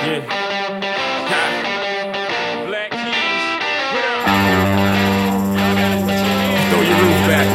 Yeah. Ha. Black Keys. What up? Throw your roof back.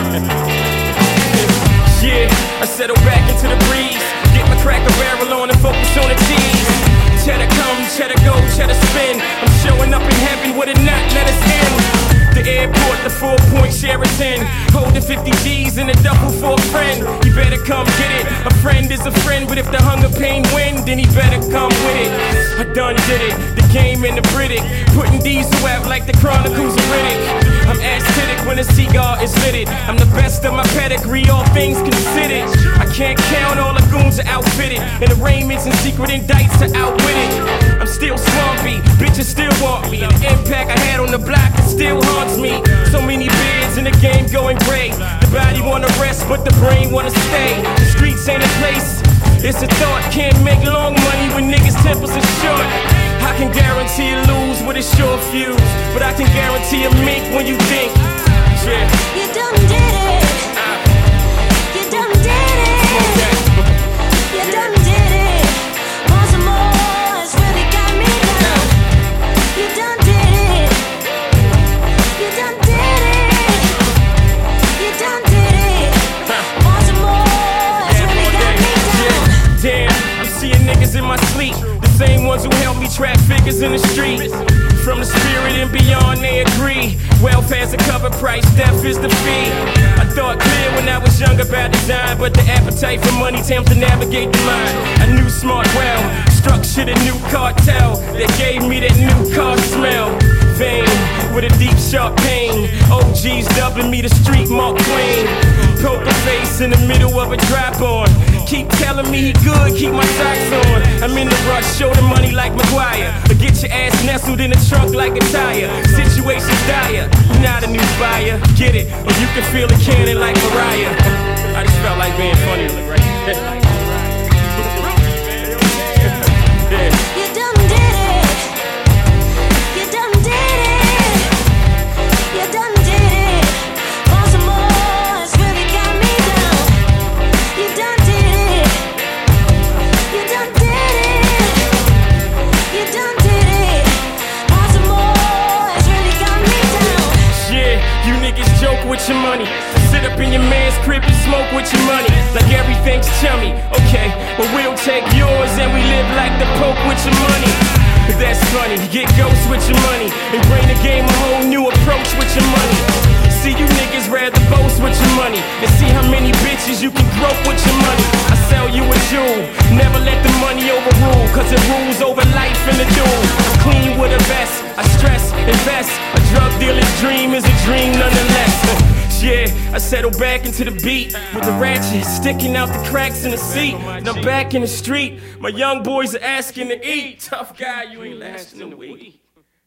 Yeah, I settle back into the breeze. Get my Cracker Barrel on and focus on the cheese. Cheddar come, cheddar go, cheddar spin. I'm showing up in heaven with a knot, let us in. The airport, the 4-point Sheraton. Holding 50 G's in a duffel for a friend. You better come get it. A friend is a friend, but if the hunger pain win, then he better come with it. I done did it, the game and the British. Putting diesel out like the Chronicles of Riddick. I'm acidic when a cigar is litted. I'm the best of my pedigree, all things considered. I can't count, all the goons are outfitted. And the Raymonds and secret indicts are outwitted. I'm still swampy, bitches still want me. And the impact I had on the block, it still haunts me. So many beards in the game going gray. The body wanna rest, but the brain wanna stay. The streets ain't a place, it's a thought. Can't make long money when niggas' tempers are short. I can guarantee you lose with a short fuse, but I can guarantee a mink when you think. Yeah. You done did it. You done did it. You done did it. Want some more? It's really got me down. You done did it. You done did it. You done did it. Want some more? It's really got me down. Damn, I'm seeing niggas in my sleep. The same ones who help me trap figures in the street. From the spirit and beyond, they agree. Welfare's a cover price, death is the fee. I thought clear when I was young about design, but the appetite for money tempts to navigate the mind. I knew smart well, structured a new cartel that gave me that new car smell. Vein with a deep sharp pain. OG's dubbing me the street Mark Twain. Poker face in the middle of a drop on. Keep telling me he good, keep my socks on. I'm in the rush, show the money like McGuire. But get your ass nestled in the trunk like a tire. Situation's dire, you're not a new buyer. Get it, or you can feel the cannon like Mariah. I just felt like being funny, right? Yeah. You done did it. You done did it. You done did it. Want some more? It's really got me down. You done did it. You done did it. You done did it. Want some more? It's really got me down. Yeah, you niggas joke with your money. Sit up in your man's crib and smoke with your money. Like everything's chummy. Okay, but we'll take yours and we live like the Pope with your money. That's funny, get ghosts with your money and bring the game a whole new approach with your money. See, you niggas rather boast with your money and see how many bitches you can grope with your money. I sell you a jewel, never let the money overrule, cause it rules over life in the duel. I'm clean with a vest, I stress, invest. A drug dealer's dream is a dream nonetheless. Yeah, I settle back into the beat with the ratchet sticking out the cracks in the seat. And I'm back in the street, my young boys are asking to eat. Tough guy, you ain't lasting a week.